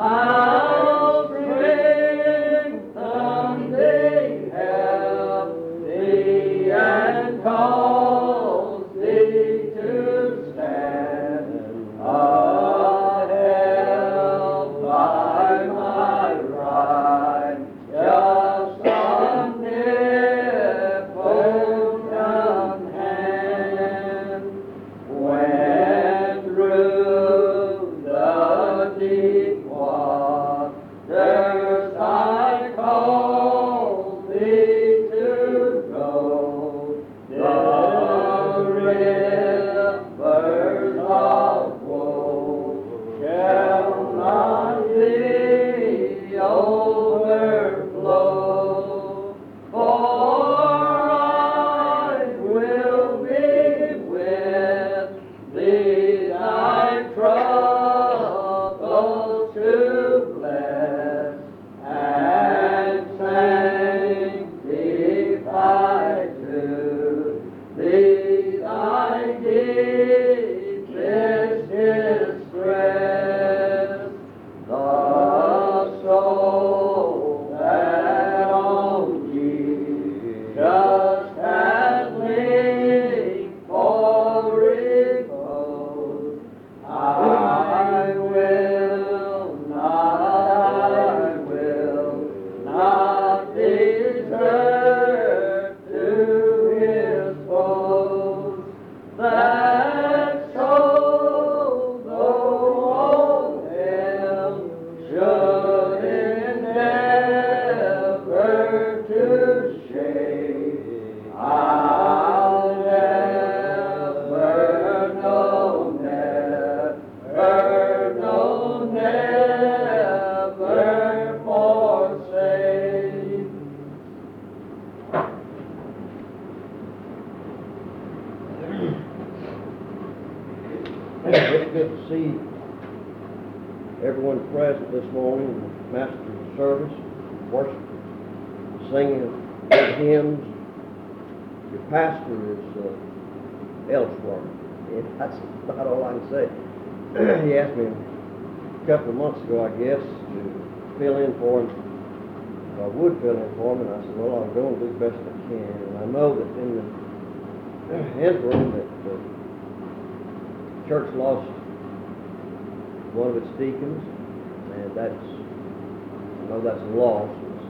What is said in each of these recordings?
I'll strengthen thee, help thee, and cause thee to stand. Upheld by my righteous omnipotent hand. When through the deep waters I call thee to go, the rivers of woe shall not thee overflow. For I will be with thee, thy troubles to bless, and sanctify to thee thy deepest distress. The soul that on Jesus has leaned for repose, I will not desert to his foes. That soul, though all hell should endeavor to shake, I'll never, never forsake. It's good to see everyone present this morning, the Master's service, worship, singing of good hymns. Your pastor is elsewhere. And that's about all I can say. He asked me a couple of months ago, I guess, to fill in for him. I would fill in for him, and I said, well, I'm going to do the best I can. And I know that in the interim that the church lost one of its deacons, and I know that's a loss.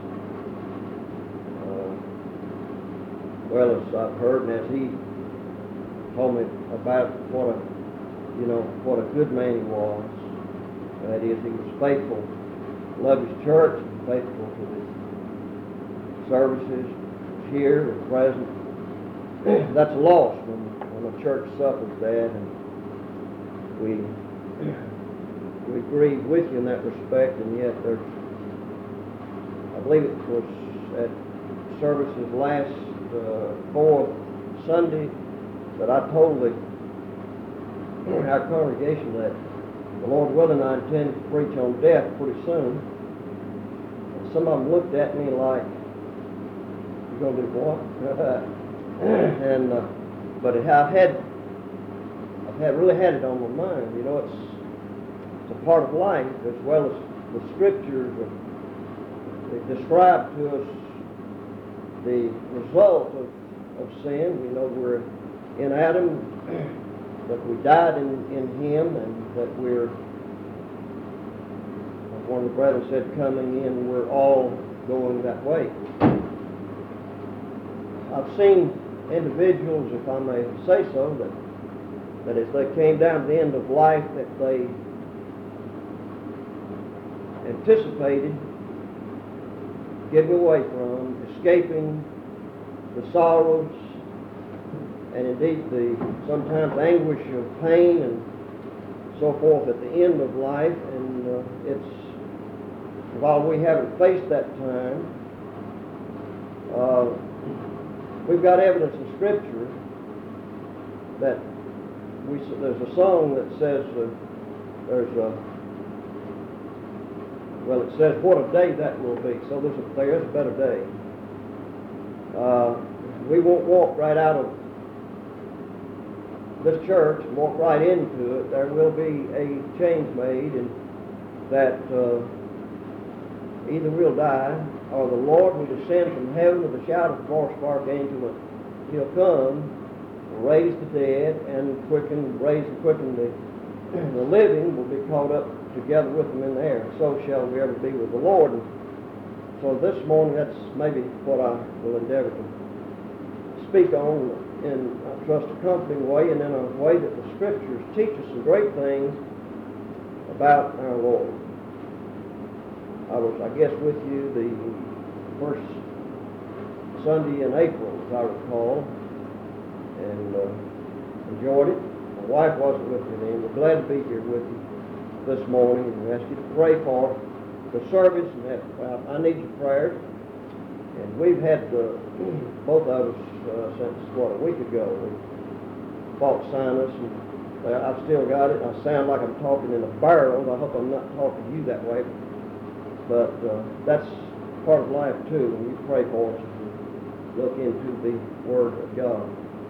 Well, as I've heard, and as he told me about what a good man he was. That is, he was faithful, loved his church, and faithful to the services here and present. That's a loss when a church suffers that, and we grieve with you in that respect. And yet, I believe it was at services last fourth Sunday that I told our congregation that the Lord willing, I intend to preach on death pretty soon. And some of them looked at me like, "You gonna do what?" And but I've really had it on my mind. You know, it's a part of life, as well as the scriptures that describe to us the result of sin. We know we're in Adam, that we died in him, and that we're, like one of the brethren said, coming in, we're all going that way. I've seen individuals, if I may say so, that as they came down to the end of life, that they anticipated getting away from, escaping the sorrows, and indeed the sometimes anguish of pain and so forth at the end of life. And while we haven't faced that time, we've got evidence in Scripture that there's a song that says it says what a day that will be. So there's a better day. We won't walk right out of this church and walk right into it. There will be a change made, and that either we'll die or the Lord will descend from heaven with a shout of the voice of archangel, and he'll come, raise the dead, and raise and quicken the living will be caught up together with them in the air. So shall we ever be with the Lord. And so this morning, that's maybe what I will endeavor to speak on in, I trust, a comforting way, and in a way that the Scriptures teach us some great things about our Lord. I was, I guess, with you the first Sunday in April, as I recall, and enjoyed it. My wife wasn't with me then. We're glad to be here with you this morning, and ask you to pray for the service. And I need your prayers. And we've had both of us since a week ago. We fought sinus, and I've still got it. I sound like I'm talking in a barrel. I hope I'm not talking to you that way. But that's part of life too. When you pray for us, and look into the Word of God.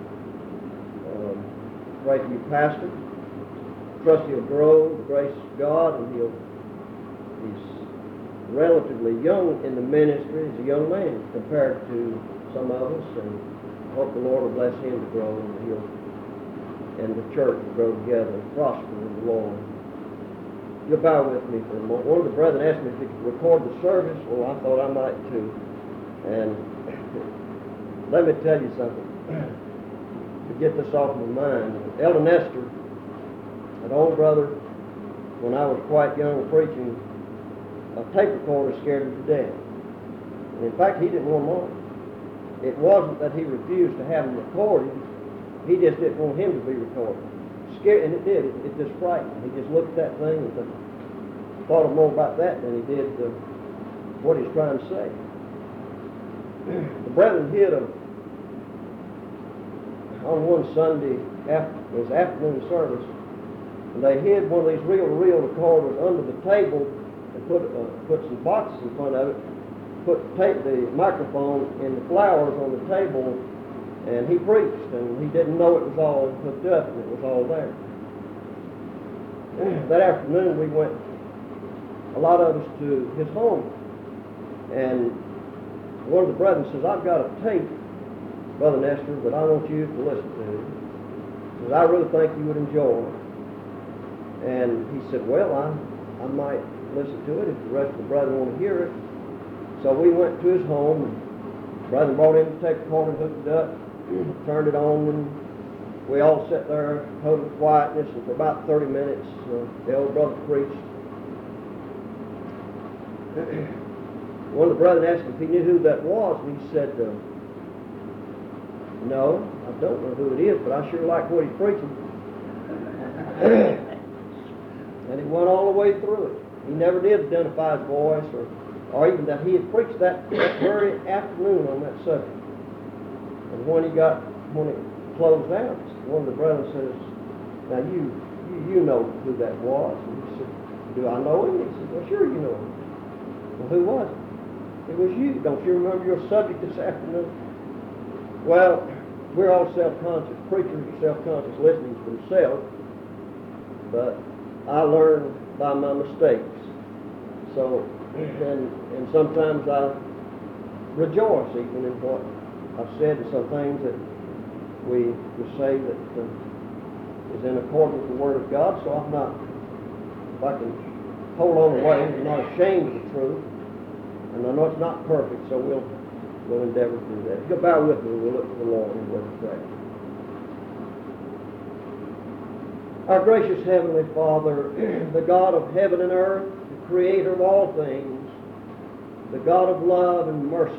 Pray for you, Pastor. Trust he'll grow in the grace of God, and he's relatively young in the ministry. He's a young man compared to some of us, and I hope the Lord will bless him to grow, and the church will grow together and prosper in the Lord. You'll bow with me for a moment. One of the brethren asked me if he could record the service. Well, I thought I might too. And let me tell you something to get this off my mind. Elder Nestor, an old brother, when I was quite young preaching, a tape recorder scared him to death. And in fact, he didn't want one. It wasn't that he refused to have them recorded. He just didn't want him to be recorded. And it did. It just frightened him. He just looked at that thing and thought more about that than he did what he's trying to say. The brethren hid on one Sunday after his afternoon service, and they hid one of these reel-to-reel recorders under the table and put some boxes in front of it, put the microphone in the flowers on the table, and he preached, and he didn't know it was all hooked up, and it was all there. That afternoon we went, a lot of us, to his home, and one of the brethren says, "I've got a tape, Brother Nestor, that I want you to listen to. Because I really think you would enjoy it." And he said, "Well, I might listen to it if the rest of the brethren want to hear it." So we went to his home, and the brethren brought in the tape recorder, hooked it up, turned it on, and we all sat there, total quietness, and for about 30 minutes, the old brother preached. One of the brethren asked him if he knew who that was, and he said, "No, I don't know who it is, but I sure like what he's preaching." And he went all the way through it. He never did identify his voice, or even that he had preached that very afternoon on that subject. And when it closed out, one of the brethren says, "Now you know who that was." And he said, "Do I know him?" He said, "Well, sure you know him." "Well, who was it?" "It was you. Don't you remember your subject this afternoon?" Well, we're all self-conscious. Preachers are self-conscious listening to themselves. But I learn by my mistakes. So, and sometimes I rejoice even in what I've said, and some things that we say that is in accordance with the Word of God. So I'm not, if I can hold on away, I'm not ashamed of the truth. And I know it's not perfect, so we'll endeavor to do that. If you'll bow with me, we'll look to the Lord and we'll pray. Our gracious Heavenly Father, the God of heaven and earth, the Creator of all things, the God of love and mercy,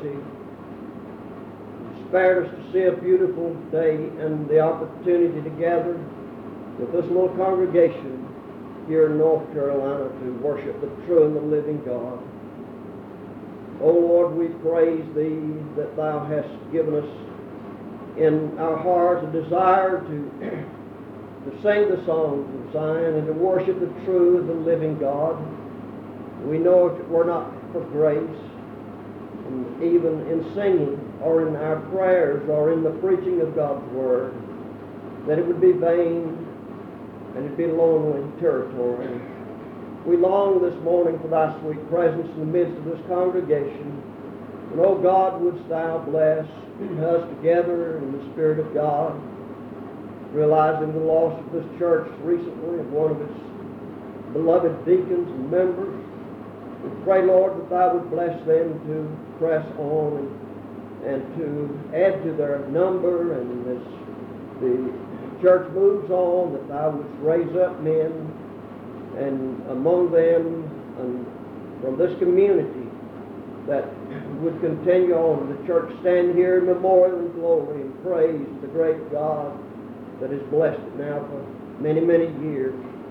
you spared us to see a beautiful day and the opportunity to gather with this little congregation here in North Carolina to worship the true and the living God. O Lord, we praise Thee that Thou hast given us in our hearts a desire to sing the songs of Zion and to worship the true and the living God. We know if it were not for grace, and even in singing or in our prayers or in the preaching of God's Word, that it would be vain and it'd be lonely territory. We long this morning for thy sweet presence in the midst of this congregation. And, oh God, wouldst thou bless us together in the Spirit of God, realizing the loss of this church recently of one of its beloved deacons and members. We pray, Lord, that thou would bless them to press on and to add to their number, and as the church moves on, that thou wouldst raise up men, and among them and from this community that would continue on. The church stand here in memorial and glory and praise the great God that has blessed it now for many, many years.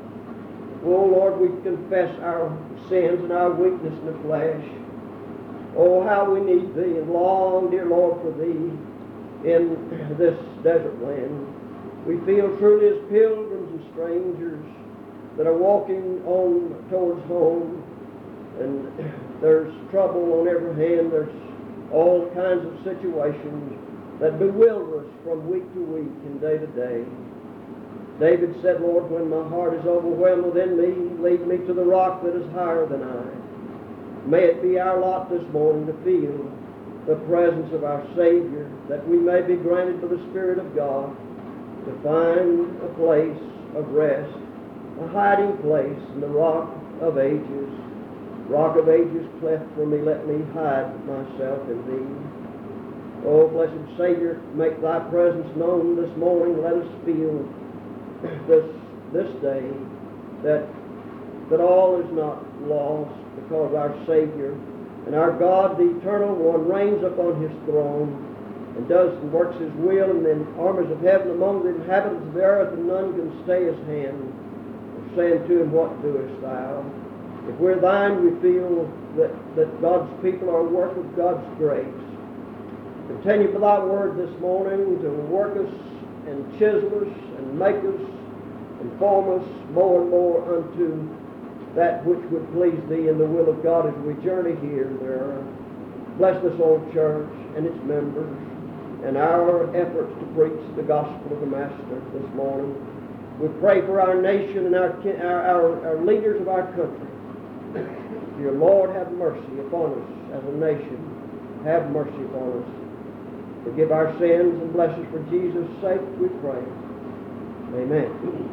Oh Lord, we confess our sins and our weakness in the flesh. Oh, how we need Thee, and long, dear Lord, for Thee in this desert land. We feel truly as pilgrims and strangers that are walking on towards home, and there's trouble on every hand. There's all kinds of situations that bewilder us from week to week and day to day. David said, Lord, when my heart is overwhelmed within me, lead me to the rock that is higher than I. May it be our lot this morning to feel the presence of our Savior, that we may be granted by the Spirit of God to find a place of rest, a hiding place in the rock of ages. Rock of ages, cleft for me, let me hide myself in Thee. Oh, blessed Savior, make Thy presence known this morning. Let us feel this day that all is not lost, because our Savior and our God, the Eternal One, reigns upon His throne and does and works His will in the armies of heaven among the inhabitants of the earth, and none can stay His hand, or saying to Him, what doest Thou? If we're Thine, we feel that God's people are a work of God's grace. Continue for Thy word this morning to work us and chisel us and make us and form us more and more unto that which would please Thee in the will of God as we journey here and there. Bless this old church and its members and our efforts to preach the gospel of the Master this morning. We pray for our nation and our leaders of our country. Dear Lord, have mercy upon us as a nation. Have mercy upon us. Forgive our sins and bless us for Jesus' sake, we pray. Amen.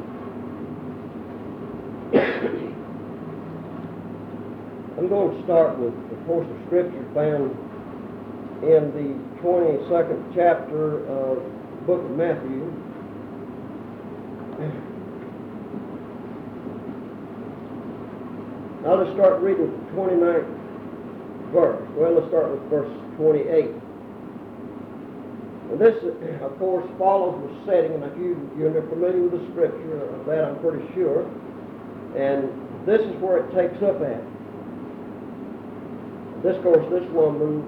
I'm going to start with the portion of Scripture found in the 22nd chapter of the book of Matthew. I'll just start reading the 29th verse. Well, let's start with verse 28. And this, of course, follows the setting, and if you're familiar with the Scripture, of that I'm pretty sure. And this is where it takes up at. This woman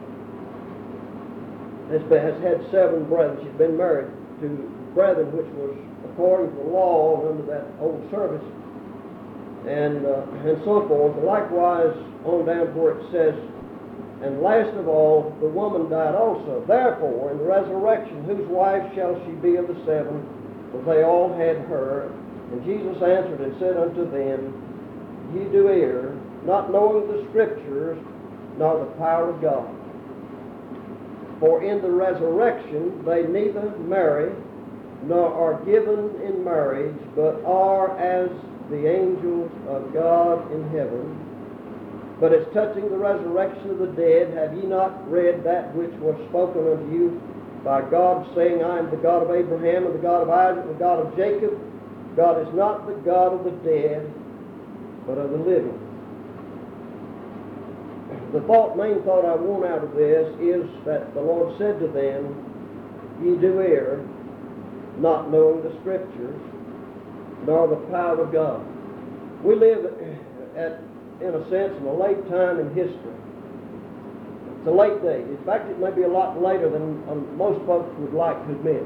has had 7 brethren. She's been married to brethren, which was according to the law under that old service, and so forth. Likewise, on down to where it says, and last of all, the woman died also. Therefore, in the resurrection, whose wife shall she be of the 7? For they all had her. And Jesus answered and said unto them, Ye do err, not knowing the Scriptures, nor the power of God. For in the resurrection they neither marry, nor are given in marriage, but are as the angels of God in heaven. But as touching the resurrection of the dead, have ye not read that which was spoken unto you by God, saying, I am the God of Abraham, and the God of Isaac, and the God of Jacob? God is not the God of the dead, but of the living. The main thought I want out of this is that the Lord said to them, Ye do err, not knowing the Scriptures, nor the power of God. We live in a sense, in a late time in history. It's a late day. In fact, it may be a lot later than most folks would like to admit.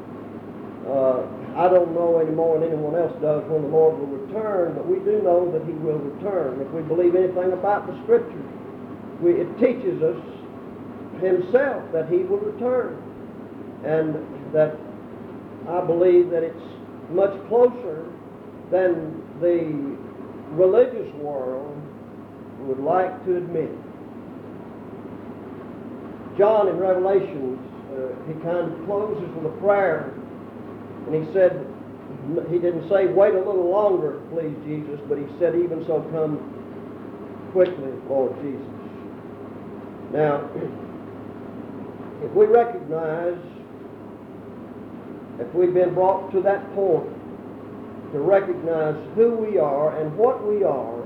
I don't know any more than anyone else does when the Lord will return, but we do know that He will return. If we believe anything about the Scriptures, it teaches us Himself that He will return. And that I believe that it's much closer than the religious world would like to admit. John in Revelations, he kind of closes with a prayer, and he said, he didn't say, wait a little longer, please, Jesus, but he said, even so, come quickly, Lord Jesus. Now, if we recognize, if we've been brought to that point to recognize who we are and what we are,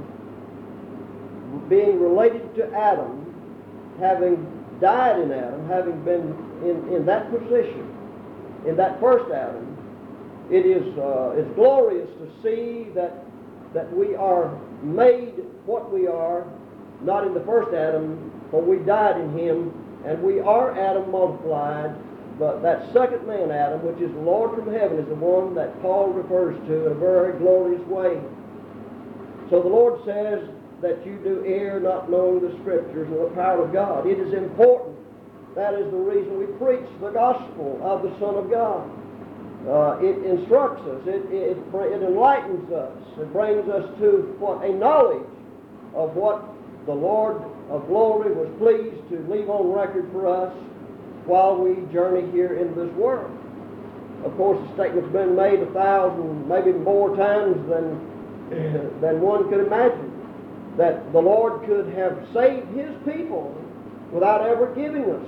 being related to Adam, having died in Adam, having been in that position, in that first Adam, it is it's glorious to see that we are made what we are, not in the first Adam, for we died in him, and we are Adam multiplied. But that second man, Adam, which is the Lord from heaven, is the one that Paul refers to in a very glorious way. So the Lord says that you do err not knowing the Scriptures and the power of God. It is important. That is the reason we preach the gospel of the Son of God. It instructs us. It enlightens us. It brings us to a knowledge of what the Lord of glory was pleased to leave on record for us while we journey here in this world. Of course, the statement's been made 1,000, maybe more times than one could imagine, that the Lord could have saved His people without ever giving us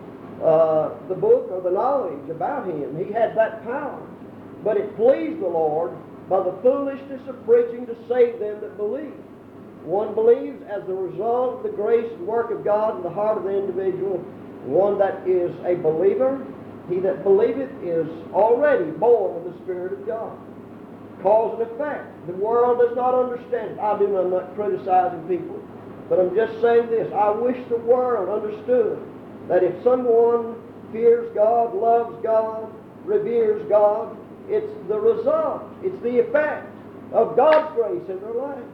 the book or the knowledge about Him. He had that power. But it pleased the Lord by the foolishness of preaching to save them that believe. One believes as the result of the grace and work of God in the heart of the individual. One that is a believer, he that believeth is already born of the Spirit of God. Cause and effect. The world does not understand it. I'm not criticizing people, but I'm just saying this. I wish the world understood that if someone fears God, loves God, reveres God, it's the result, it's the effect of God's grace in their life.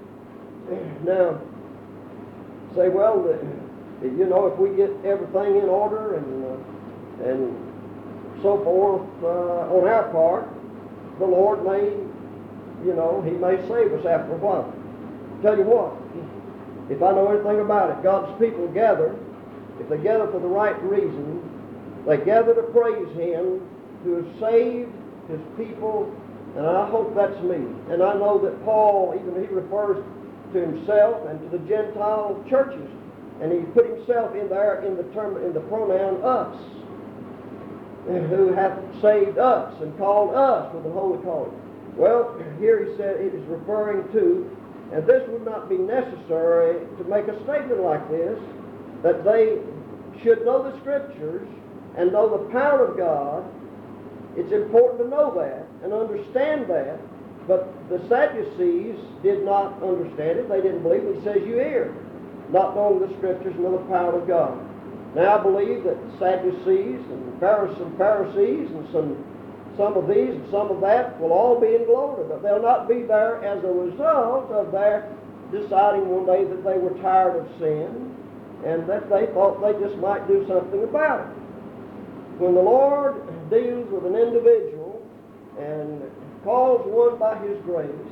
Now, say, well, if we get everything in order and so forth on our part, the Lord may, He may save us after a while. Tell you what, if I know anything about it, God's people gather. If they gather for the right reason, they gather to praise Him who has saved His people, and I hope that's me. And I know that Paul, even he refers to himself and to the Gentile churches, and he put himself in there in the pronoun us, who hath saved us and called us with the holy calling. Well, here he said it is referring to, and this would not be necessary to make a statement like this, that they should know the Scriptures and know the power of God. It's important to know that and understand that. But the Sadducees did not understand it. They didn't believe it. He says, you err, not knowing the Scriptures and the power of God. Now I believe that the Sadducees and Pharisees and some of these and some of that will all be in glory, but they'll not be there as a result of their deciding one day that they were tired of sin and that they thought they just might do something about it. When the Lord deals with an individual and calls one by His grace,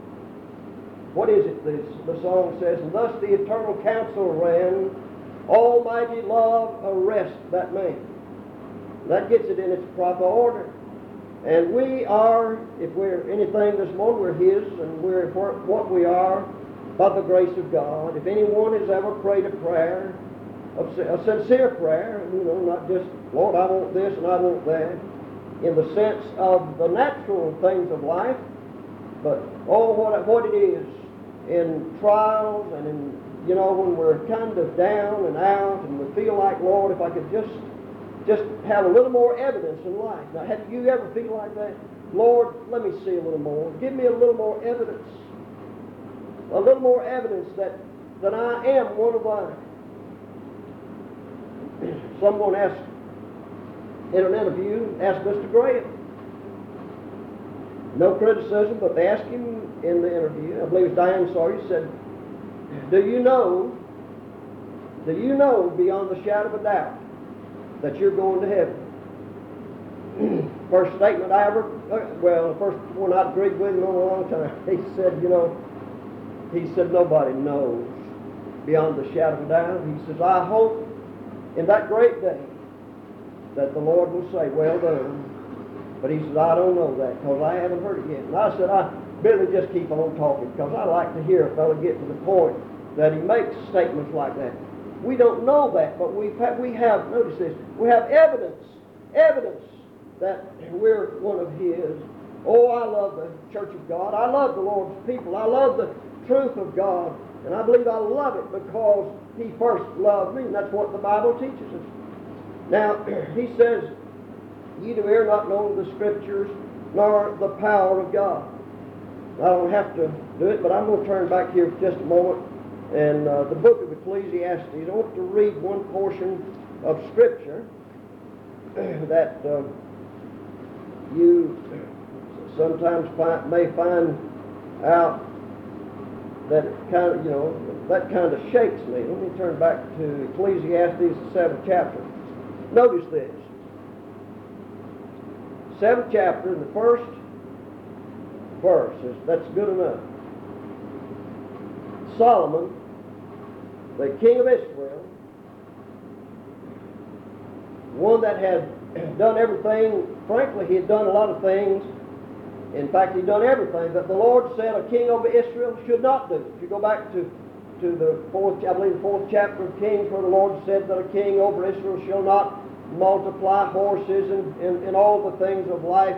what is it the song says? And thus the eternal counsel ran, Almighty love arrest that man. That gets it in its proper order. And we are, if we're anything this morning, we're His, and we're what we are by the grace of God. If anyone has ever prayed a prayer, a sincere prayer, not just, Lord, I want this and I want that, in the sense of the natural things of life, but what it is in trials and in, when we're kind of down and out and we feel like, Lord, if I could just have a little more evidence in life. Now, have you ever feel like that? Lord, let me see a little more. Give me a little more evidence. A little more evidence that I am one of thine. Someone asked in an interview, asked Mr. Graham. No criticism, but they asked him in the interview, I believe it was Diane Sawyer, said, do you know beyond the shadow of a doubt that you're going to heaven? First statement I ever, the first one I agreed with him in a long time. He said, he said, nobody knows beyond the shadow of a doubt. He says, I hope in that great day that the Lord will say, well done. But he says, I don't know that because I haven't heard it yet. And I said, I better just keep on talking because I like to hear a fellow get to the point that he makes statements like that. We don't know that, but we have, notice this, we have evidence that we're one of His. Oh, I love the Church of God. I love the Lord's people. I love the truth of God. And I believe I love it because He first loved me. And that's what the Bible teaches us. Now, He says, ye do err not knowing the Scriptures, nor the power of God. I don't have to do it, but I'm going to turn back here for just a moment. And the book of Ecclesiastes, I want to read one portion of Scripture that you sometimes may find out that it kind of, that kind of shakes me. Let me turn back to Ecclesiastes, the 7th chapter. Notice this. 7th chapter, the first verse, that's good enough. Solomon, the king of Israel, one that had done everything, frankly, he had done a lot of things. In fact, he'd done everything that the Lord said a king over Israel should not do. If you go back to the fourth chapter of Kings, where the Lord said that a king over Israel shall not multiply horses and all the things of life,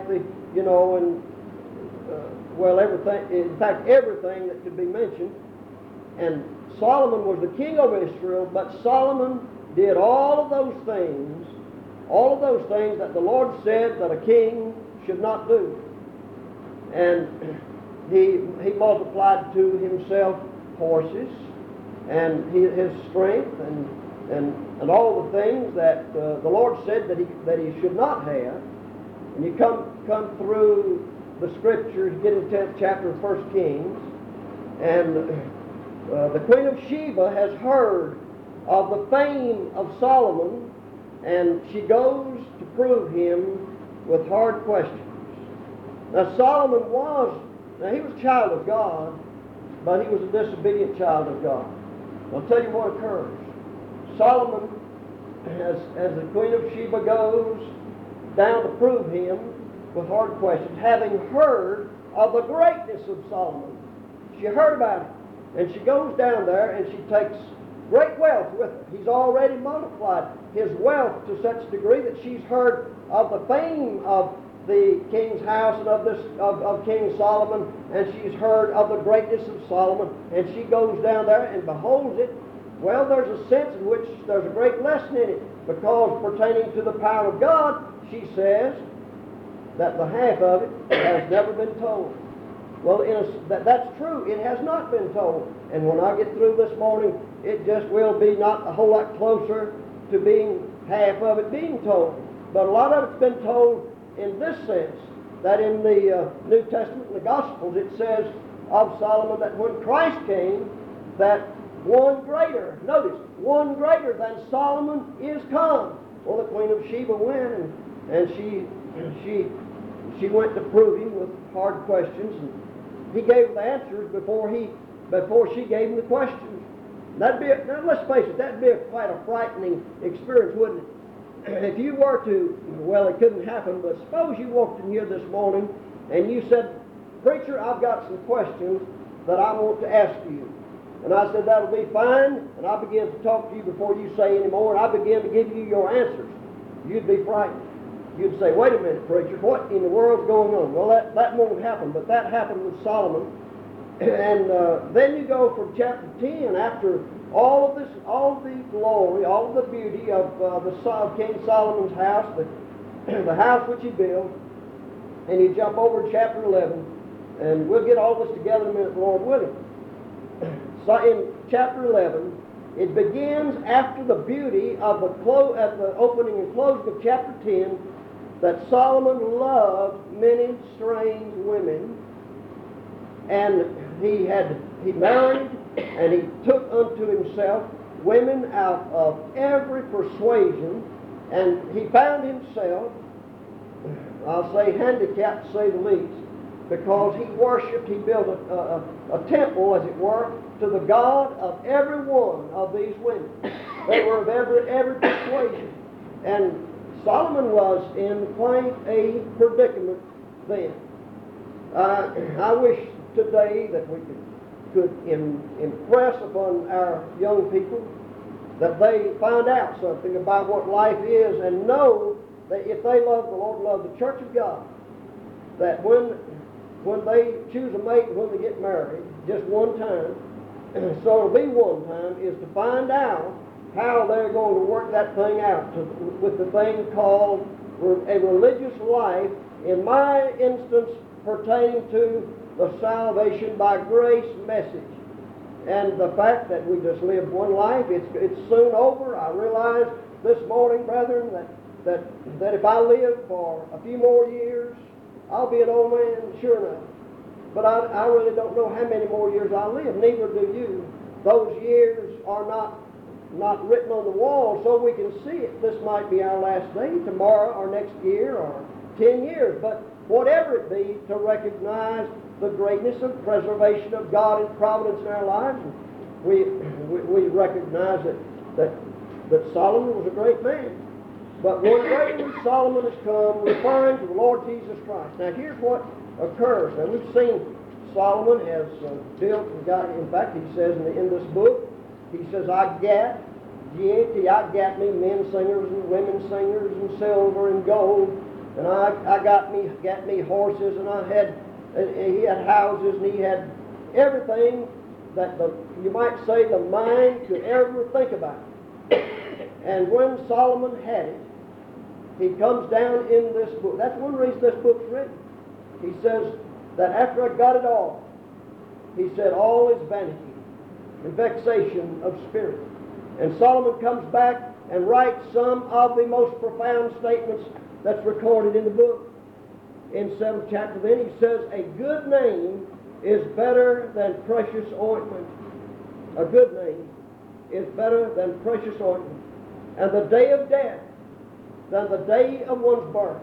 everything, in fact, everything that could be mentioned. And Solomon was the king over Israel, but Solomon did all of those things that the Lord said that a king should not do. And he multiplied to himself horses and his strength and all the things that the Lord said that he should not have. And you come through the Scriptures, get in the 10th chapter of 1 Kings, and the Queen of Sheba has heard of the fame of Solomon, and she goes to prove him with hard questions. Now Solomon he was a child of God, but he was a disobedient child of God. I'll tell you what occurs. Solomon, as the Queen of Sheba goes down to prove him with hard questions, having heard of the greatness of Solomon. She heard about it. And she goes down there and she takes great wealth with her. He's already multiplied his wealth to such a degree that she's heard of the fame of the king's house and of King Solomon, and she's heard of the greatness of Solomon, and she goes down there and beholds it. Well, there's a sense in which there's a great lesson in it, because pertaining to the power of God, she says that the half of it has never been told. Well, that's true. It has not been told. And when I get through this morning, it just will be not a whole lot closer to being half of it being told. But a lot of it's been told in this sense, that in the New Testament, in the Gospels, it says of Solomon that when Christ came, that one greater than Solomon is come. Well, the Queen of Sheba went, and she went to prove him with hard questions, and he gave the answers before she gave him the questions. Now let's face it, that'd be quite a frightening experience, wouldn't it? If you were to, well, it couldn't happen, but suppose you walked in here this morning and you said, "Preacher, I've got some questions that I want to ask you." And I said, "That'll be fine," and I began to talk to you before you say any more, and I began to give you your answers. You'd be frightened. You'd say, "Wait a minute, preacher, what in the world's going on?" Well, that won't happen, but that happened with Solomon. And then you go from chapter 10, after all of the glory, all of the beauty of King Solomon's house, the house which he built, and you jump over to chapter 11, and we'll get all this together in a minute, Lord willing. So in chapter 11, it begins after the beauty of at the opening and closing of chapter 10, that Solomon loved many strange women, and he married and he took unto himself women out of every persuasion, and he found himself, I'll say, handicapped to say the least, because he worshiped, he built a temple, as it were, to the God of every one of these women. They were of every persuasion. And Solomon was in quite a predicament then. I wish today that we could impress upon our young people that they find out something about what life is and know that if they love the Lord, love the church of God, that when they choose a mate, when they get married, just one time, so it'll be one time, is to find out how they're going to work that thing out with the thing called a religious life, in my instance pertaining to the salvation by grace message. And the fact that we just live one life, it's soon over. I realize this morning, brethren, that if I live for a few more years, I'll be an old man, sure enough. But I really don't know how many more years I'll live. Neither do you. Those years are not written on the wall, so we can see it. This might be our last day, tomorrow or next year or 10 years. But whatever it be, to recognize the greatness of preservation of God and providence in our lives. We recognize that Solomon was a great man. But one day when Solomon has come, referring to the Lord Jesus Christ. Now here's what occurs. Now we've seen Solomon has built and got, in fact he says in this book, he says, I gat me men singers and women singers and silver and gold, and I got me horses, and he had houses, and he had everything that you might say the mind could ever think about. And when Solomon had it, he comes down in this book. That's one reason this book's written. He says that after I got it all, he said, all is vanity and vexation of spirit. And Solomon comes back and writes some of the most profound statements that's recorded in the book. In 7th chapter then, he says, a good name is better than precious ointment. A good name is better than precious ointment. And the day of death than the day of one's birth.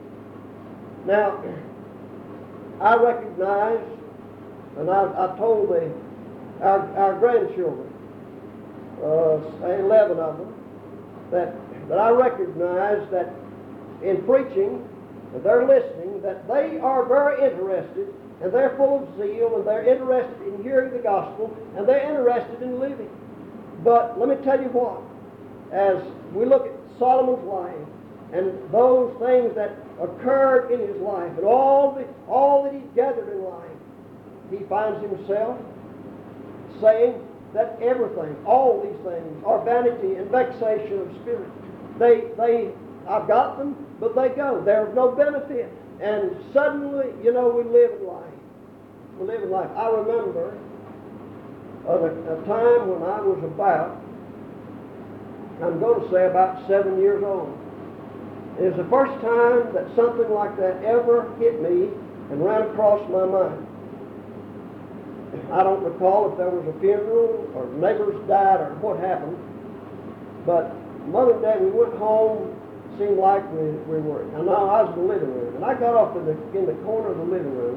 Now, I recognize, and I told our grandchildren, 11 of them, that I recognize that in preaching, and they're listening, that they are very interested, and they're full of zeal, and they're interested in hearing the gospel, and they're interested in living. But let me tell you what, as we look at Solomon's life, and those things that occurred in his life, and all that he gathered in life, he finds himself saying that everything, all these things, are vanity and vexation of spirit. I've got them, but they go. They're of no benefit. And suddenly, we live in life. We live in life. I remember a time when I was I'm going to say about 7 years old. It was the first time that something like that ever hit me and ran across my mind. I don't recall if there was a funeral or neighbors died or what happened, but Mother and Dad, we went home. Seemed like we were. And now I was in the living room, and I got off in the corner of the living room,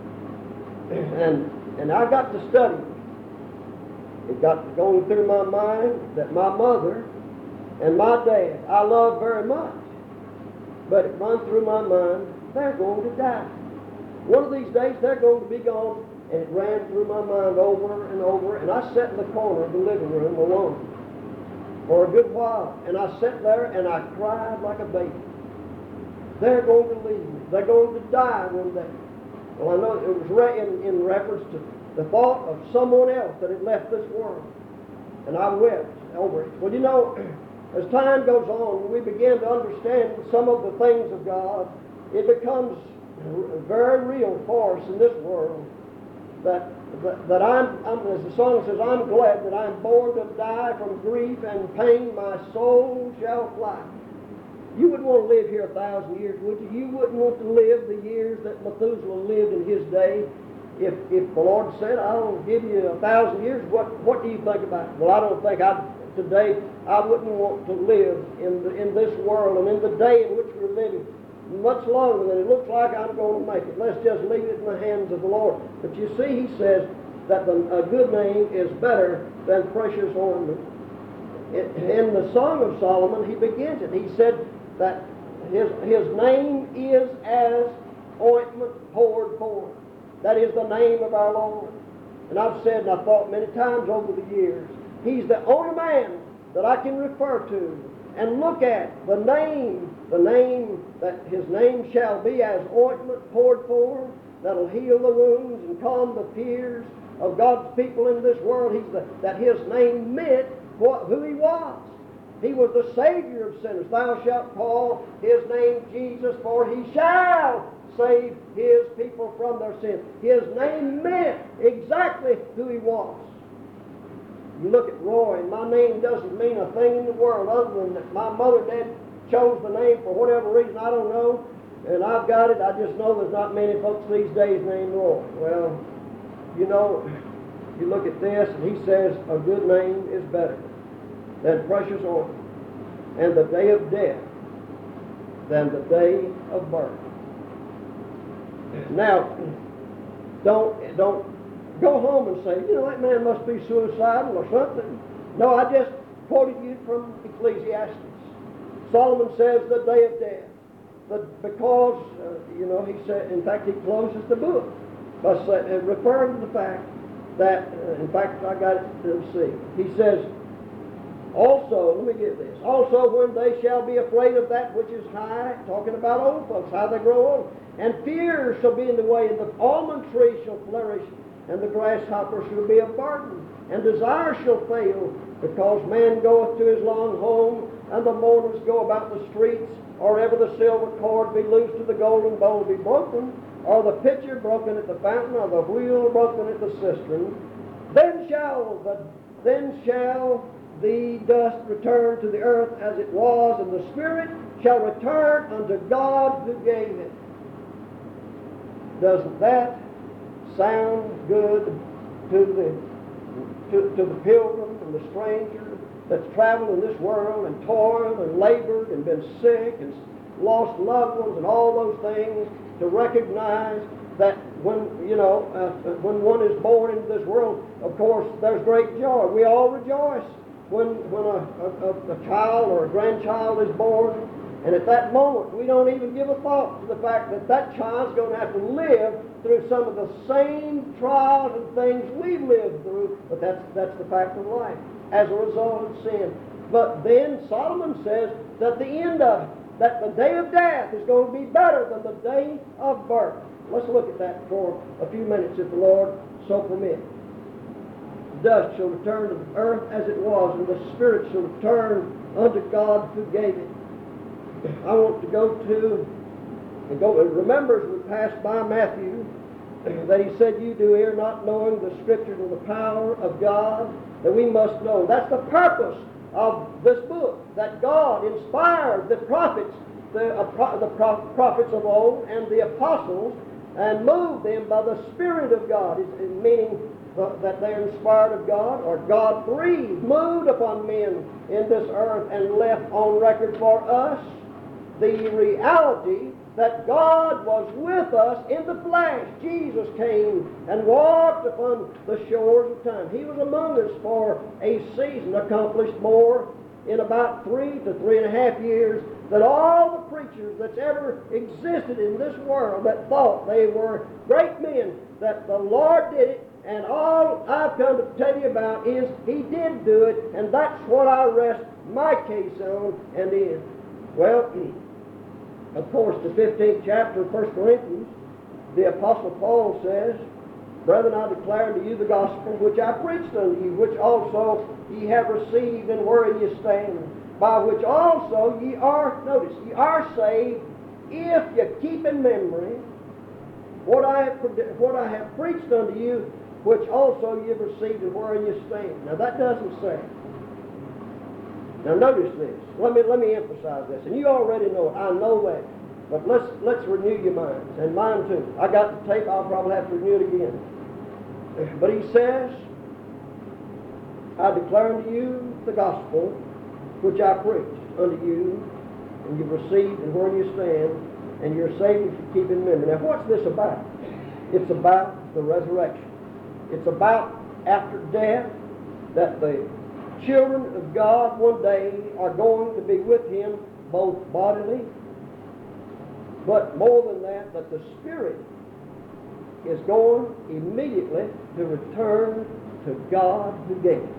and I got to studying. It got going through my mind that my mother and my dad I love very much, but it run through my mind they're going to die. One of these days they're going to be gone, and it ran through my mind over and over. And I sat in the corner of the living room alone for a good while, and I sat there and I cried like a baby. They're going to leave me. They're going to die one day. Well, I know it was in reference to the thought of someone else that had left this world, and I wept over it. Well, as time goes on, we begin to understand some of the things of God. It becomes very real for us in this world that I'm, as the song says, I'm glad that I'm born to die from grief and pain, my soul shall fly. You wouldn't want to live here 1,000 years, would you? You wouldn't want to live the years that Methuselah lived in his day. If the Lord said, I'll give you 1,000 years, what do you think about it? Well, I don't think today I wouldn't want to live in this world and in the day in which we're living. much longer than it looks like I'm going to make it. Let's just leave it in the hands of the Lord. But you see, he says that a good name is better than precious ornament. In the Song of Solomon, he begins it. He said that his name is as ointment poured forth. That is the name of our Lord. And I've said, and I've thought many times over the years, he's the only man that I can refer to and look at the name that his name shall be as ointment poured forth, that'll heal the wounds and calm the fears of God's people in this world. That his name meant who he was. He was the Savior of sinners. Thou shalt call his name Jesus, for he shall save his people from their sins. His name meant exactly who he was. You look at Roy, and my name doesn't mean a thing in the world other than that my mother and dad chose the name for whatever reason, I don't know, and I've got it. I just know there's not many folks these days named Roy. Well, you know, you look at this, and he says a good name is better than precious oil, and the day of death than the day of birth. Now, don't go home and say, you know, that man must be suicidal or something. No, I just quoted you from Ecclesiastes. Solomon says the day of death. Because, you know, he said, in fact, he closes the book by referring to the fact that, in fact, I got it to see. He says, also, let me get this, also when they shall be afraid of that which is high, talking about old folks, how they grow old, and fear shall be in the way, and the almond tree shall flourish, and the grasshopper shall be a burden, and desire shall fail, because man goeth to his long home, and the mourners go about the streets, or ever the silver cord be loosed to the golden bowl be broken, or the pitcher broken at the fountain, or the wheel broken at the cistern, then shall the dust return to the earth as it was, and the spirit shall return unto God who gave it. Doesn't that sound good to the pilgrim and the stranger that's traveled in this world and toiled and labored and been sick and lost loved ones and all those things, to recognize that when one is born into this world, of course, there's great joy. We all rejoice when a child or a grandchild is born, and at that moment we don't even give a thought to the fact that that child's going to have to live through some of the same trials and things we've lived through, but that's the fact of life as a result of sin. But then Solomon says that the end of it, that the day of death is going to be better than the day of birth. Let's look at that for a few minutes, if the Lord so permit. Dust shall return to the earth as it was, and the spirit shall return unto God who gave it. I want to remember as we passed by Matthew that he said, you do err not knowing the Scriptures and the power of God, that we must know. That's the purpose of this book, that God inspired the prophets, the prophets of old and the apostles, and moved them by the Spirit of God, meaning that they are inspired of God, or God breathed, moved upon men in this earth and left on record for us the reality that God was with us in the flesh. Jesus came and walked upon the shores of time. He was among us for a season, accomplished more in about 3 to 3.5 years than all the preachers that's ever existed in this world that thought they were great men, that the Lord did it. And all I've come to tell you about is He did do it, and that's what I rest my case on and in. Well, of course, the 15th chapter of 1 Corinthians, the Apostle Paul says, Brethren, I declare unto you the gospel which I preached unto you, which also ye have received, and wherein ye stand, by which also ye are, notice, ye are saved, if you keep in memory what I have preached unto you, which also ye have received, and wherein ye stand. Now that doesn't say. Now notice this. Let me emphasize this. And you already know it. I know that. But let's renew your minds, and mine too. I got the tape. I'll probably have to renew it again. But he says, I declare unto you the gospel which I preached unto you, and you've received, and wherein you stand, and you're saved if you keep in memory. Now, what's this about? It's about the resurrection. It's about after death that the children of God one day are going to be with Him both bodily, but more than that, that the Spirit is going immediately to return to God who gave it.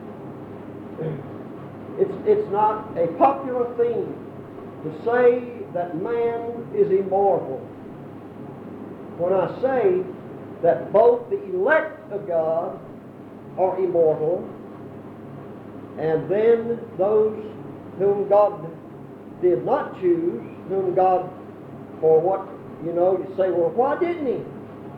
It's not a popular thing to say that man is immortal. When I say that both the elect of God are immortal, and then those whom God did not choose, whom God, for what, you say, well, why didn't He?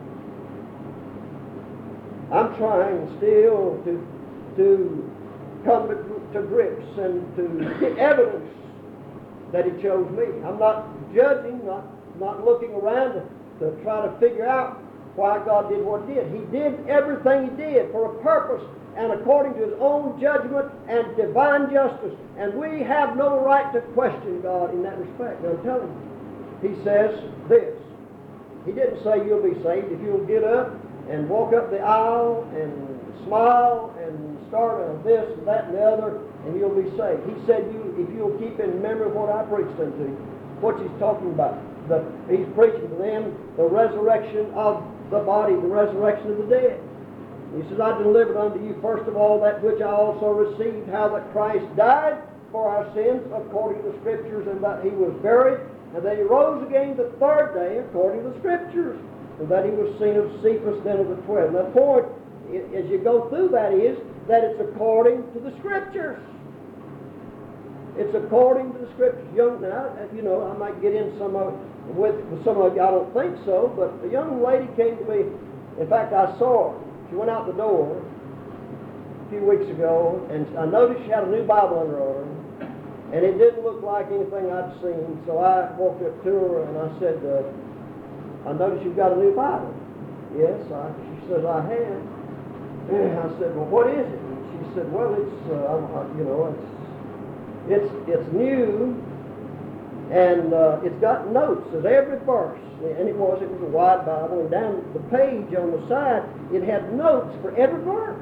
I'm trying still to come to grips and to get evidence that He chose me. I'm not judging, not looking around to try to figure out why God did what He did. He did everything He did for a purpose and according to His own judgment and divine justice. And we have no right to question God in that respect. Now, I'm telling you, He says this. He didn't say you'll be saved if you'll get up and walk up the aisle and smile and start a this and that and the other, and you'll be saved. He said if you'll keep in memory what I preached unto you, what He's talking about. He's preaching to them the resurrection of the body, the resurrection of the dead. He says, I delivered unto you first of all that which I also received, how that Christ died for our sins according to the Scriptures, and that He was buried, and that He rose again the third day according to the Scriptures, and that He was seen of Cephas, then of the 12. Now, the point, as you go through that, is that it's according to the Scriptures. It's according to the Scriptures. Now, I might get in some of it with some of you. I don't think so, but a young lady came to me. In fact, I saw her. She went out the door a few weeks ago, and I noticed she had a new Bible under her arm, and it didn't look like anything I'd seen. So I walked up to her and I said, I noticed you've got a new Bible. Yes, she says, I have. And I said, well, what is it? And she said, well, it's new, and it's got notes of every verse. And it was a wide Bible, and down the page on the side, it had notes for every verse.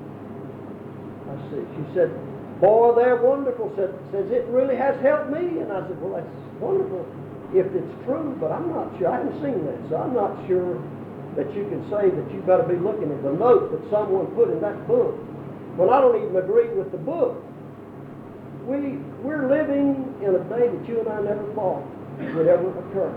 She said, boy, they're wonderful. Says it really has helped me. And I said, well, that's wonderful if it's true, but I'm not sure. I haven't seen that, so I'm not sure that you can say that you've got to be looking at the notes that someone put in that book. Well, I don't even agree with the book. We're living in a day that you and I never thought would ever occur.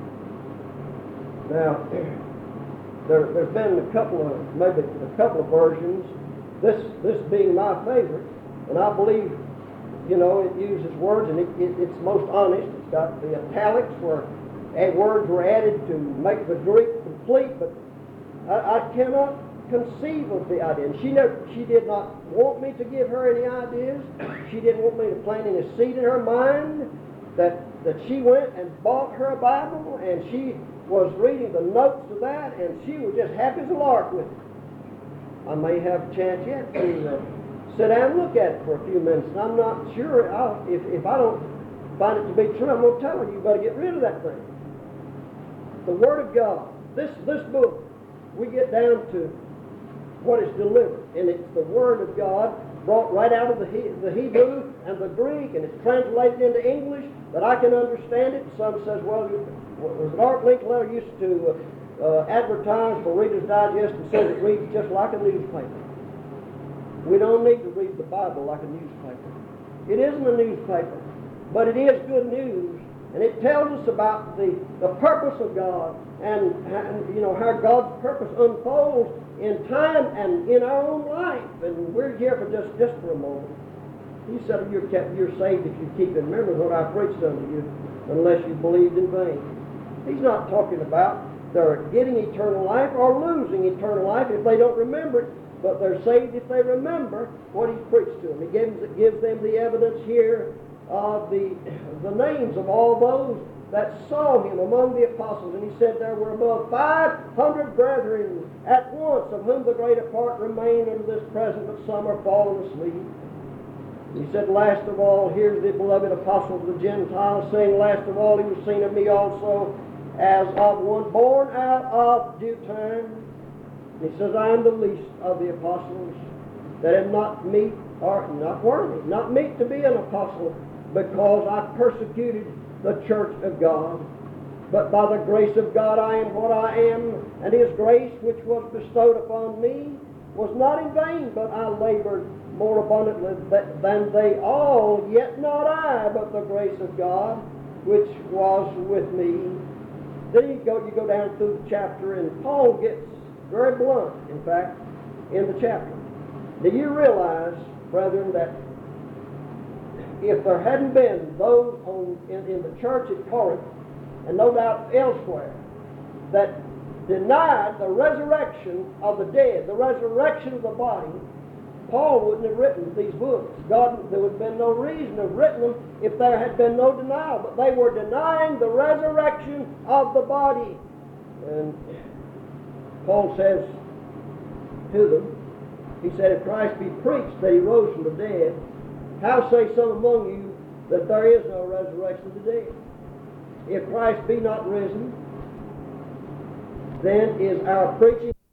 Now, there's been maybe a couple of versions, this being my favorite, and I believe, it uses words, and it's most honest. It's got the italics where words were added to make the Greek complete, but I cannot conceive of the idea. And she did not want me to give her any ideas. She didn't want me to plant any seed in her mind that she went and bought her a Bible, and she was reading the notes of that, and she was just happy as a lark with it. I may have a chance yet to sit down and look at it for a few minutes, and I'm not sure if I don't find it to be true, I'm going to tell her, you've got to get rid of that thing. The Word of God, this book, we get down to what is delivered, and it's the Word of God brought right out of the Hebrew and the Greek, and it's translated into English that I can understand it. Some says, well, Art Linkletter used to advertise for Reader's Digest and says it reads just like a newspaper. We don't need to read the Bible like a newspaper. It isn't a newspaper, but it is good news, and it tells us about the purpose of God and how God's purpose unfolds in time and in our own life. And we're here for just for a moment. He said, you're saved if you keep in memory what I preached unto you, unless you believed in vain. He's not talking about they're getting eternal life or losing eternal life if they don't remember it, but they're saved if they remember what He's preached to them. He gives them the evidence here of the names of all those that saw Him among the apostles. And He said there were above 500 brethren at once, of whom the greater part remain unto this present, but some are fallen asleep. He He said, last of all, here's the beloved apostle of the Gentiles, saying, last of all, he was seen of me also, as of one born out of due time. He says, I am the least of the apostles, that am not meet, or not worthy, not meet to be an apostle, because I persecuted the church of God. But by the grace of God I am what I am, and His grace which was bestowed upon me was not in vain, but I labored more abundantly than they all, yet not I, but the grace of God which was with me. Then you go down through the chapter, and Paul gets very blunt, in fact, in the chapter. Do you realize, brethren, that if there hadn't been those in the church at Corinth, and no doubt elsewhere, that denied the resurrection of the dead, the resurrection of the body, Paul wouldn't have written these books. There would have been no reason to have written them if there had been no denial. But they were denying the resurrection of the body. And Paul says to them, he said, if Christ be preached that He rose from the dead, how say some among you that there is no resurrection of the dead? If Christ be not risen, then is our preaching